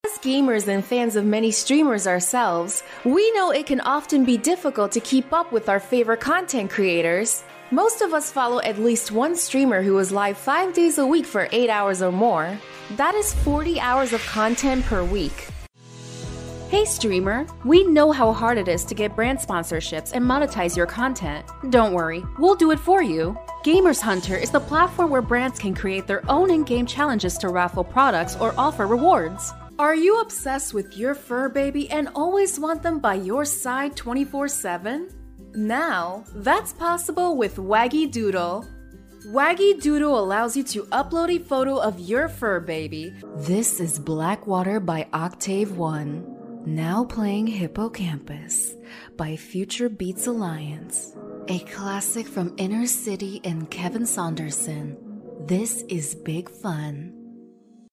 As gamers and fans of many streamers ourselves, we know it can often be difficult to keep up with our favorite content creators. Most of us follow at least one streamer who is live 5 days a week for 8 hours or more. That is 40 hours of content per week. Hey streamer, we know how hard it is to get brand sponsorships and monetize your content. Don't worry, we'll do it for you. Gamers Hunter is the platform where brands can create their own in-game challenges to raffle products or offer rewards. Are you obsessed with your fur baby and always want them by your side 24/7? Now, that's possible with Waggy Doodle. Waggy Doodle allows you to upload a photo of your fur baby. This is Blackwater by Octave One. Now playing Hippocampus by Future Beats Alliance. A classic from Inner City and Kevin Saunderson. This is big fun.